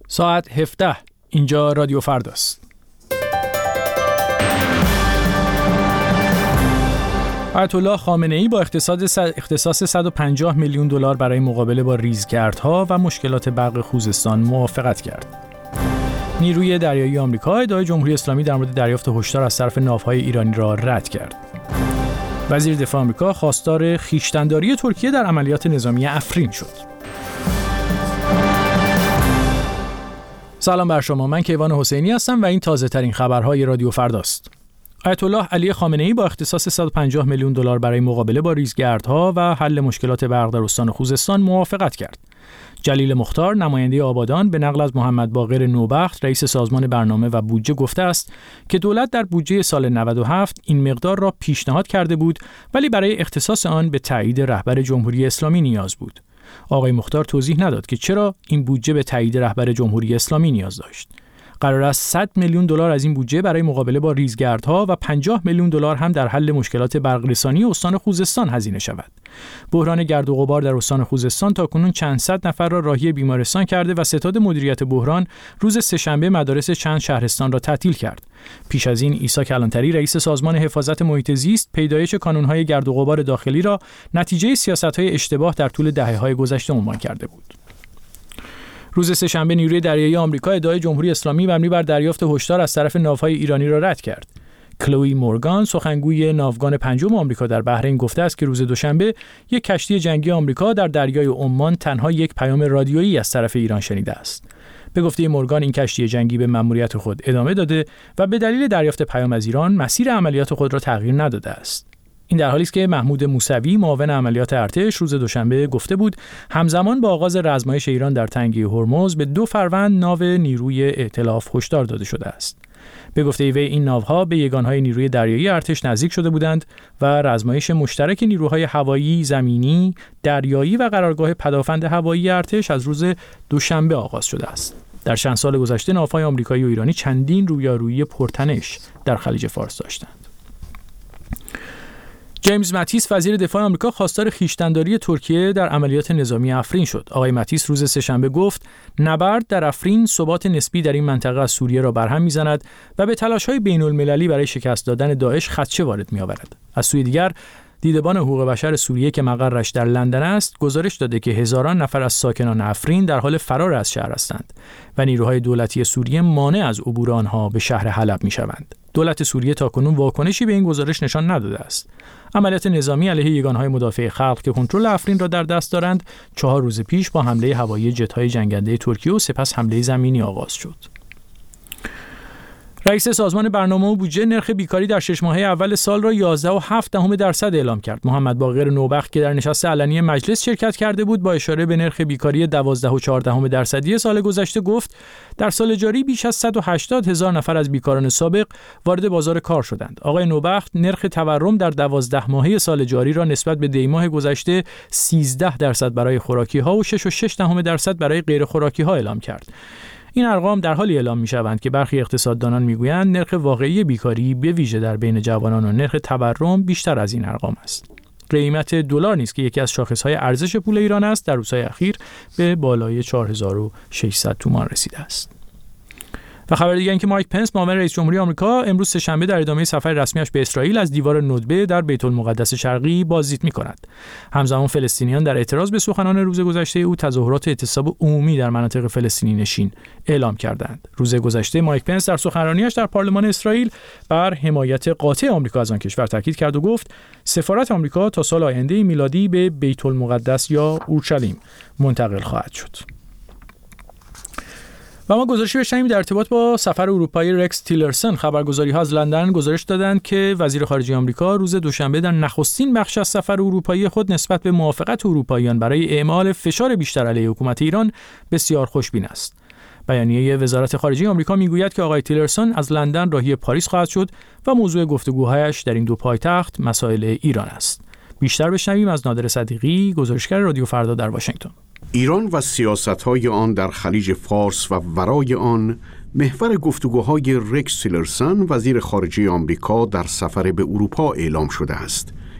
ساعت 17. اینجا رادیو فرداست. آیت الله خامنه‌ای با اختصاص 150 میلیون دلار برای مقابله با ریزگردها و مشکلات برق خوزستان موافقت کرد. نیروی دریایی آمریکا ادعای جمهوری اسلامی در مورد دریافت هشدار از طرف ناوهای ایرانی را رد کرد. وزیر دفاع آمریکا خواستار خویشتن‌داری ترکیه در عملیات نظامی افرین شد. سلام بر شما، من کیوان حسینی هستم و این تازه ترین خبرهای رادیو فرداست. آیت الله علی خامنه‌ای با اختصاص 150 میلیون دلار برای مقابله با ریزگردها و حل مشکلات برق در استان خوزستان موافقت کرد. جلیل مختار نماینده آبادان به نقل از محمد باقر نوبخت رئیس سازمان برنامه و بودجه گفته است که دولت در بودجه سال 97 این مقدار را پیشنهاد کرده بود ولی برای اختصاص آن به تایید رهبر جمهوری اسلامی نیاز بود. آقای مختار توضیح نداد که چرا این بودجه به تایید رهبر جمهوری اسلامی نیاز داشت. قرار است 100 میلیون دلار از این بودجه برای مقابله با ریزگردها و 50 میلیون دلار هم در حل مشکلات برق‌رسانی استان خوزستان هزینه شود. بحران گرد و غبار در استان خوزستان تاکنون چند صد نفر را راهی بیمارستان کرده و ستاد مدیریت بحران روز سه‌شنبه مدارس چند شهرستان را تعطیل کرد. پیش از این عیسی کلانتری رئیس سازمان حفاظت محیط زیست پیدایش کانون‌های گرد و غبار داخلی را نتیجه سیاست‌های اشتباه در طول دهه‌های گذشته عنوان کرده بود. روز سه‌شنبه نیروی دریایی آمریکا ادعای جمهوری اسلامی مبنی بر دریافت هشدار از طرف ناوهای ایرانی را رد کرد. کلوی مورگان سخنگوی ناوگان پنجم آمریکا در بحرین گفته است که روز دوشنبه یک کشتی جنگی آمریکا در دریای عمان تنها یک پیام رادیویی از طرف ایران شنیده است. به گفته مورگان این کشتی جنگی به مأموریت خود ادامه داده و به دلیل دریافت پیام از ایران مسیر عملیات خود را تغییر نداده است. این در حالی است که محمود موسوی معاون عملیات ارتش روز دوشنبه گفته بود همزمان با آغاز رزمایش ایران در تنگه هرمز به 2 فروند ناو نیروی ائتلاف هشدار داده شده است. به گفته وی این ناوها به یگانهای نیروی دریایی ارتش نزدیک شده بودند و رزمایش مشترک نیروهای هوایی، زمینی، دریایی و قرارگاه پدافند هوایی ارتش از روز دوشنبه آغاز شده است. در چند سال گذشته ناوهای آمریکایی و ایرانی چندین رویارویی پرتنش در خلیج فارس داشتند. جیمز ماتیس وزیر دفاع آمریکا خواستار خویشتن‌داری ترکیه در عملیات نظامی افرین شد. آقای ماتیس روز سه‌شنبه گفت نبرد در افرین ثبات نسبی در این منطقه از سوریه را برهم می‌زند و به تلاش‌های بین‌المللی برای شکست دادن داعش خدشه وارد می‌آورد. از سوی دیگر دیدبان حقوق بشر سوریه که مقرش در لندن است گزارش داده که هزاران نفر از ساکنان افرین در حال فرار از شهر هستند و نیروهای دولتی سوریه مانع از عبور آنها به شهر حلب می‌شوند. دولت سوریه تاکنون واکنشی به این گزارش نشان نداده است. عملیات نظامی علیه یگانهای مدافع خلق که کنترل افرین را در دست دارند 4 روز پیش با حمله هوایی جت‌های جنگنده ترکیه و سپس حمله زمینی آغاز شد. رئیس سازمان برنامه و بودجه نرخ بیکاری در 6 ماهه اول سال را 11.7% اعلام کرد. محمد باقر نوبخت که در نشست علنی مجلس شرکت کرده بود با اشاره به نرخ بیکاری 12.4% سال گذشته گفت در سال جاری بیش از 180,000 نفر از بیکاران سابق وارد بازار کار شدند. آقای نوبخت نرخ تورم در 12 ماهه سال جاری را نسبت به دی‌ماه گذشته 13% برای خوراکی‌ها و 6.6% برای غیر خوراکی‌ها اعلام کرد. این ارقام در حالی اعلام می‌شوند که برخی اقتصاددانان می‌گویند نرخ واقعی بیکاری به ویژه در بین جوانان و نرخ تورم بیشتر از این ارقام است. قیمت دلار نیز که یکی از شاخص‌های ارزش پول ایران است در روزهای اخیر به بالای 4600 تومان رسیده است. و خبر دیگه این که مایک پنس معاون رئیس جمهوری آمریکا امروز سه‌شنبه در ادامه سفر رسمیش به اسرائیل از دیوار ندبه در بیت المقدس شرقی بازدید می‌کند. همزمان فلسطینیان در اعتراض به سخنان روز گذشته او تظاهرات اعتصاب عمومی در مناطق فلسطینی نشین اعلام کردند. روز گذشته مایک پنس در سخنرانیش در پارلمان اسرائیل بر حمایت قاطع آمریکا از آن کشور تاکید کرد و گفت سفارت آمریکا تا سال آینده میلادی به بیت المقدس یا اورشلیم منتقل خواهد شد. و ما گزارشی بشنویم در ارتباط با سفر اروپایی رکس تیلرسن. خبرگزاری‌ها از لندن گزارش دادند که وزیر خارجه آمریکا روز دوشنبه در نخستین بخش از سفر اروپایی خود نسبت به موافقت اروپاییان برای اعمال فشار بیشتر علیه حکومت ایران بسیار خوشبین است. بیانیه وزارت خارجه آمریکا میگوید که آقای تیلرسن از لندن راهی پاریس خواهد شد و موضوع گفتگوهایش در این دو پایتخت مسائل ایران است. بیشتر بشنویم از نادر صدیقی، گزارشگر رادیو فردا در واشنگتن. ایران و سیاست‌های آن در خلیج فارس و ورای آن محور گفتگوهای رکس تیلرسن وزیر خارجه آمریکا در سفر به اروپا اعلام شده است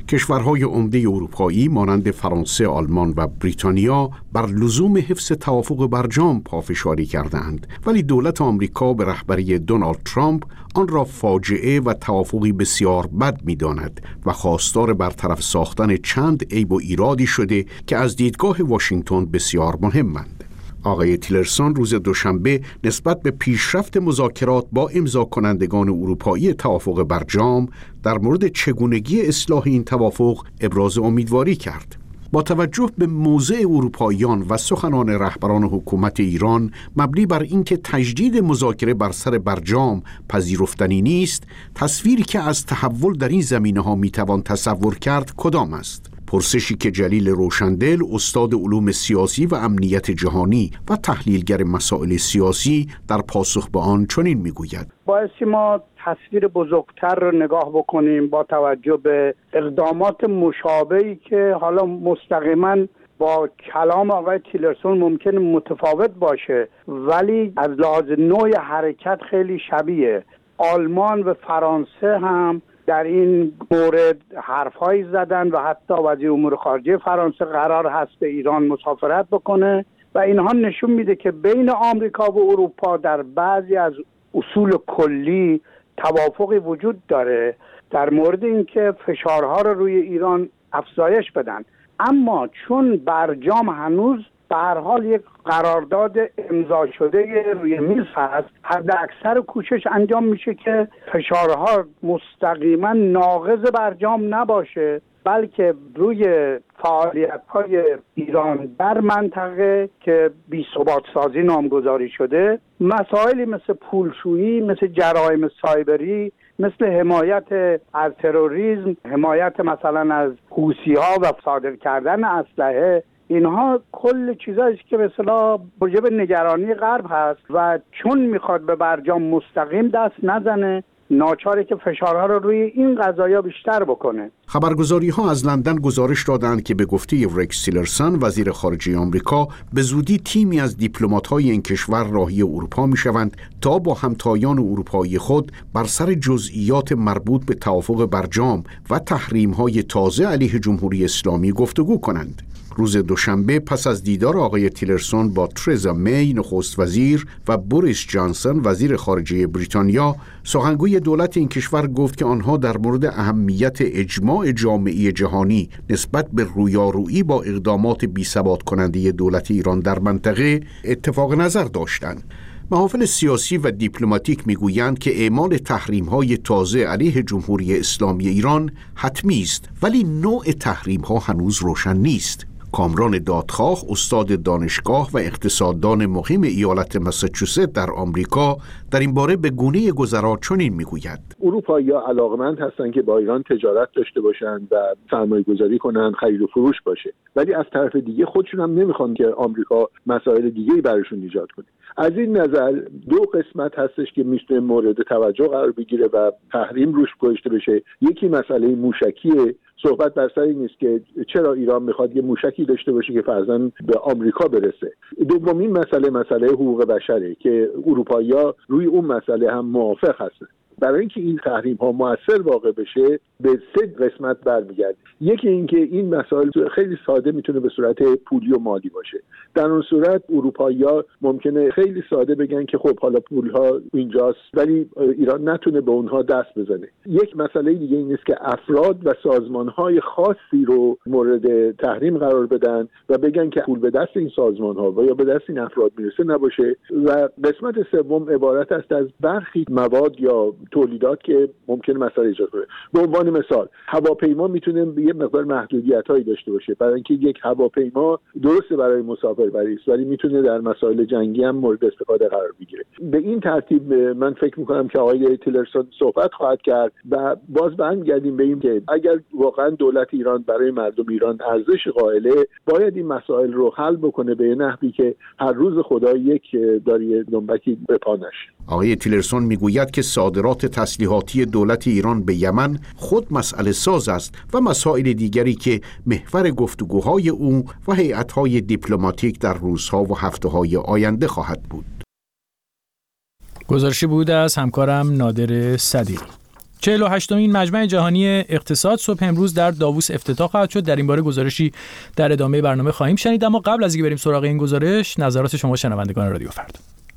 کشورهای عمده اروپایی مانند فرانسه، آلمان و بریتانیا بر لزوم حفظ توافق برجام پافشاری کردند، ولی دولت آمریکا به رهبری دونالد ترامپ آن را فاجعه و توافقی بسیار بد می‌داند و خواستار برطرف ساختن چند عیب و ایرادی شده که از دیدگاه واشنگتن بسیار مهمند. آقای تیلرسون روز دوشنبه نسبت به پیشرفت مذاکرات با امضا کنندگان اروپایی توافق برجام در مورد چگونگی اصلاح این توافق ابراز امیدواری کرد. با توجه به موضع اروپاییان و سخنان رهبران حکومت ایران مبنی بر اینکه تجدید مذاکره بر سر برجام پذیرفتنی نیست، تصویری که از تحول در این زمینه‌ها میتوان تصور کرد کدام است؟ پرسشی که جلیل روشندل، استاد علوم سیاسی و امنیت جهانی و تحلیلگر مسائل سیاسی، در پاسخ به آن چنین میگوید: بایستی ما تصویر بزرگتر رو نگاه بکنیم با توجه به اقدامات مشابهی که حالا مستقیما با کلام آقای تیلرسون ممکنه متفاوت باشه ولی از لحاظ نوع حرکت خیلی شبیه. آلمان و فرانسه هم در این مورد حرف‌هایی زدن و حتی وزیر امور خارجه فرانسه قرار هست به ایران مسافرت بکنه و اینها نشون میده که بین آمریکا و اروپا در بعضی از اصول کلی توافقی وجود داره در مورد اینکه فشارها رو روی ایران افزایش بدن. اما چون برجام هنوز به هر حال یک قرارداد امضا شده روی میز هست، حد اکثر کوشش انجام میشه که فشارها مستقیما ناقض برجام نباشه بلکه روی فعالیت‌های ایران در منطقه که بی‌ثبات سازی نامگذاری شده، مسائلی مثل پولشویی، مثل جرایم سایبری، مثل حمایت از تروریسم، حمایت مثلا از حوثی‌ها و صادر کردن اسلحه، اینها کل چیزایی که به اصطلاح موجب نگرانی غرب هست و چون میخواد به برجام مستقیم دست نزنه ناچاره که فشارها رو روی این قضایا بیشتر بکنه. خبرگزاری‌ها از لندن گزارش دادند که به گفته رکس تیلرسون وزیر خارجه آمریکا به زودی تیمی از دیپلمات‌های این کشور راهی اروپا می‌شوند تا با همتایان اروپایی خود بر سر جزئیات مربوط به توافق برجام و تحریم‌های تازه علیه جمهوری اسلامی گفتگو کنند. روز دوشنبه پس از دیدار آقای تیلرسون با ترزا می نخست وزیر و بوریس جانسون وزیر خارجه بریتانیا، سخنگوی دولت این کشور گفت که آنها در مورد اهمیت اجماع جامعه جهانی نسبت به رویارویی با اقدامات بی‌ثبات کننده دولت ایران در منطقه اتفاق نظر داشتند. محافل سیاسی و دیپلماتیک میگویند که اعمال تحریم‌های تازه علیه جمهوری اسلامی ایران حتمی است، ولی نوع تحریم‌ها هنوز روشن نیست. کامران دادخواه، استاد دانشگاه و اقتصاددان مقیم ایالت ماساچوست در آمریکا، در این باره به گونه گذرا چنین میگوید: اروپایی‌ها علاقمند هستند که با ایران تجارت داشته باشند و سرمایه‌گذاری کنند، خرید و فروش باشه، ولی از طرف دیگه خودشون هم نمیخوان که آمریکا مسائل دیگه‌ای براشون ایجاد کنه. از این نظر دو قسمت هستش که میتونه مورد توجه قرار بگیره و تحریم روش گذاشته بشه. یکی مسئله موشکیه. صحبت بر سر این است که چرا ایران میخواد یه موشکی داشته باشه که فرضاً به آمریکا برسه. دومین مسئله حقوق بشره که اروپایی‌ها روی اون مسئله هم موافق هستن. برای اینکه این تحریم ها مؤثر واقع بشه به سه قسمت برمیگرده. یکی اینکه این مسائل خیلی ساده میتونه به صورت پولی و مالی باشه. در اون صورت اروپایی‌ها ممکنه خیلی ساده بگن که خب حالا پول‌ها اینجاست ولی ایران نتونه به اونها دست بزنه. یک مسئله دیگه این است که افراد و سازمان‌های خاصی رو مورد تحریم قرار بدن و بگن که پول به دست این سازمان‌ها و یا به دست این افراد میرسه نباشه. و قسمت سوم عبارت است از برخی مواد یا تولیدات که ممکنه مسئله ایجاد کنه. به عنوان مثال هواپیما میتونه یه مقدار محدودیت‌هایی داشته باشه، برای اینکه یک هواپیما درسته برای مسافربری است ولی میتونه در مسائل جنگی هم مورد استفاده قرار بگیره. به این ترتیب من فکر میکنم که آقای تیلرسون صحبت خواهد کرد و باز برمیگردیم به این که اگر واقعا دولت ایران برای مردم ایران ارزش قائله باید این مسائل رو حل بکنه به نحوی که هر روز خدا یک داری دنبکی به پا نشه. آقای تیلرسون میگوید که صادرات تسلیحاتی دولت ایران به یمن خود مسئله ساز است و مسائل دیگری که محور گفتگوهای او و هیئت‌های دیپلماتیک در روزها و هفته‌های آینده خواهد بود. گزارشی بود از همکارم نادر صدیقی. 48مین مجمع جهانی اقتصاد صبح امروز در داووس افتتاح خواهد شد. در این باره گزارشی در ادامه برنامه خواهیم شنید، اما قبل از اینکه بریم سراغ این گزارش، نظرات شما شنوندگان رادیو فردا.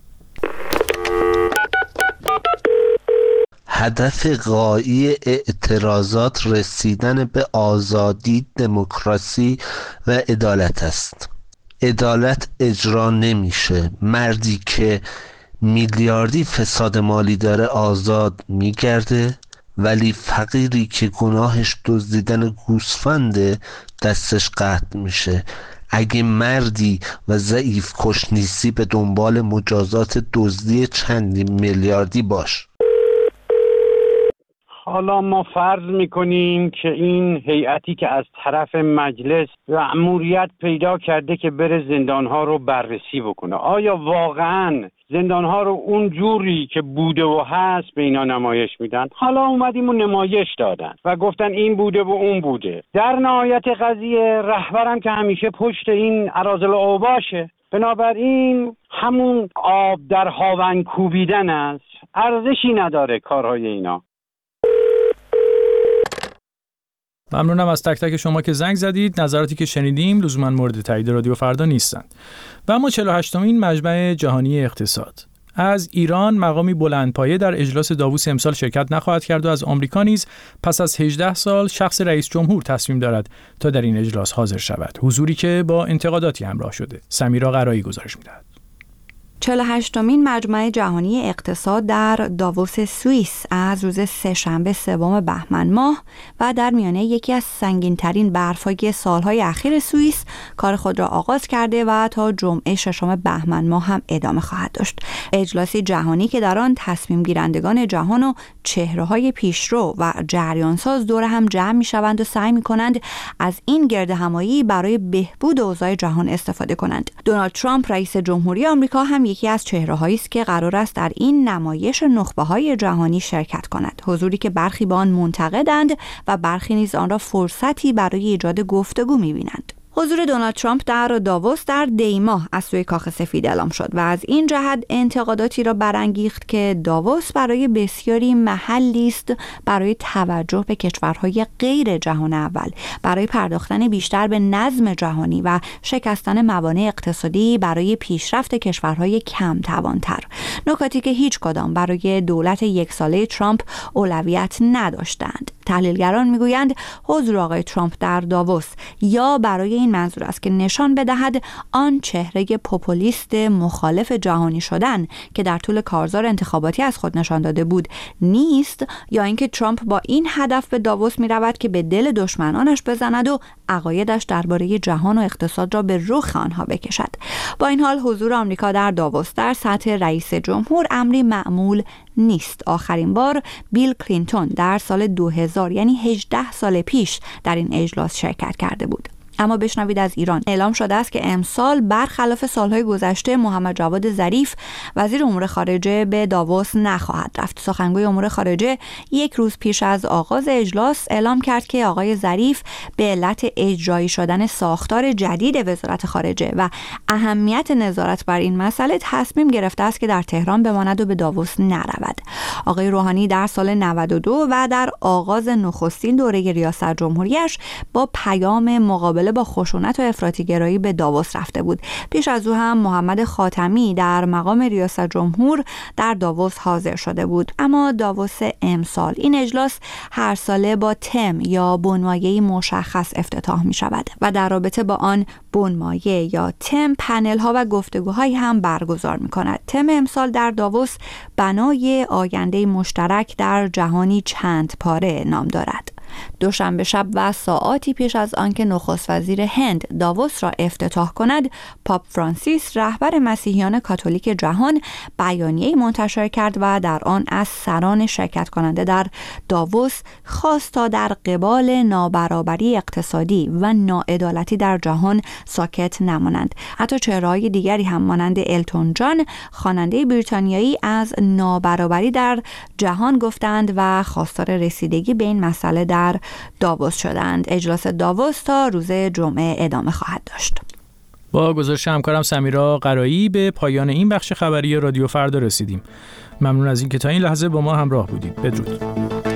هدف غایی اعتراضات رسیدن به آزادی، دموکراسی و عدالت است. عدالت اجرا نمیشه. مردی که میلیاردی فساد مالی داره آزاد میگرده، ولی فقیری که گناهش دزدیدن گوسفنده دستش قطع میشه. اگه مردی و ضعیف کش نیستی به دنبال مجازات دزدی چندین میلیاردی باش. حالا ما فرض میکنیم که این هیئتی که از طرف مجلس مأموریت پیدا کرده که بره زندانها رو بررسی بکنه، آیا واقعاً زندانها رو اون جوری که بوده و هست به اینا نمایش میدن؟ حالا اومدیم و نمایش دادن و گفتن این بوده و اون بوده. در نهایت قضیه رهبرم که همیشه پشت این اراذل اوباشه، بنابراین همون آب در هاون کوبیدن است، ارزشی نداره کارهای اینا. ممنونم از تک تک شما که زنگ زدید. نظراتی که شنیدیم لزوما مورد تایید رادیو فردا نیستند. و اما 48مین مجمع جهانی اقتصاد از ایران مقامی بلندپایه در اجلاس داووس امسال شرکت نخواهد کرد و از آمریکا نیز پس از 18 سال شخص رئیس جمهور تصمیم دارد تا در این اجلاس حاضر شود، حضوری که با انتقاداتی همراه شده. سمیرا قرایی گزارش می‌دهد. 48مین مجمع جهانی اقتصاد در داووس سوئیس از روز سه‌شنبه 3 بهمن ماه و در میانه یکی از سنگین‌ترین برف‌های سال‌های اخیر سوئیس کار خود را آغاز کرده و تا جمعه 6 بهمن ماه هم ادامه خواهد داشت. اجلاسی جهانی که در آن تصمیم گیرندگان جهان و چهره‌های پیشرو و جریانساز دور هم جمع می‌شوند و سعی می‌کنند از این گردهمایی برای بهبود اوضاع جهان استفاده کنند. دونالد ترامپ رئیس جمهوری آمریکا هم یکی از چهره‌هایی است که قرار است در این نمایش نخبه‌های جهانی شرکت کند، حضوری که برخی به آن منتقدند و برخی نیز آن را فرصتی برای ایجاد گفتگو می‌بینند. حضور دونالد ترامپ در داووس در دی ماه از سوی کاخ سفید اعلام شد و از این جهت انتقاداتی را برانگیخت که داووس برای بسیاری محلی است برای توجه به کشورهای غیر جهان اول، برای پرداختن بیشتر به نظم جهانی و شکستن موانع اقتصادی برای پیشرفت کشورهای کم توانتر. نکاتی که هیچ کدام برای دولت یک ساله ترامپ اولویت نداشتند. تحلیلگران میگویند حضور آقای ترامپ در داووس یا برای این منظور است که نشان بدهد آن چهره پوپولیست مخالف جهانی شدن که در طول کارزار انتخاباتی از خود نشان داده بود نیست، یا اینکه ترامپ با این هدف به داووس می رود که به دل دشمنانش بزند و عقایدش درباره جهان و اقتصاد را به رخ آنها بکشد. با این حال حضور آمریکا در داووس در سطح رئیس جمهور امری معمول نیست. آخرین بار بیل کلینتون در سال 2000 یعنی 18 سال پیش در این اجلاس شرکت کرده بود. اما بشنوید از ایران. اعلام شده است که امسال برخلاف سالهای گذشته محمد جواد ظریف وزیر امور خارجه به داووس نخواهد رفت. سخنگوی امور خارجه یک روز پیش از آغاز اجلاس اعلام کرد که آقای ظریف به علت اجرایی شدن ساختار جدید وزارت خارجه و اهمیت نظارت بر این مسئله تصمیم گرفته است که در تهران بماند و به داووس نرود. آقای روحانی در سال 92 و در آغاز نخستین دوره ریاست جمهوریش با پیام مقابله با خشونت و افراطی‌گرایی به داووس رفته بود. پیش از او هم محمد خاتمی در مقام ریاست جمهور در داووس حاضر شده بود. اما داووس امسال، این اجلاس هر ساله با تم یا بنمایه‌ای مشخص افتتاح می شود و در رابطه با آن بنمایه یا تم پنل ها و گفتگوهایی هم برگزار می کند. تم امسال در داووس بنای آینده مشترک در جهانی چند پاره نام دارد. دوشنبه شب و ساعاتی پیش از آنکه نخست وزیر هند داووس را افتتاح کند، پاپ فرانسیس رهبر مسیحیان کاتولیک جهان بیانیه‌ای منتشر کرد و در آن از سران شرکت کننده در داووس خواست تا در قبال نابرابری اقتصادی و ناعدالتی در جهان ساکت نمانند. حتی چهره‌های دیگری هم مانند التون جان، خواننده بریتانیایی، از نابرابری در جهان گفتند و خواستار رسیدگی به این مسئله در داووس شدند. اجلاس داووس تا روز جمعه ادامه خواهد داشت. با گزارش همکارم سمیرا قرایی به پایان این بخش خبری رادیو فردا رسیدیم. ممنون از اینکه تا این لحظه با ما همراه بودید. بدرود.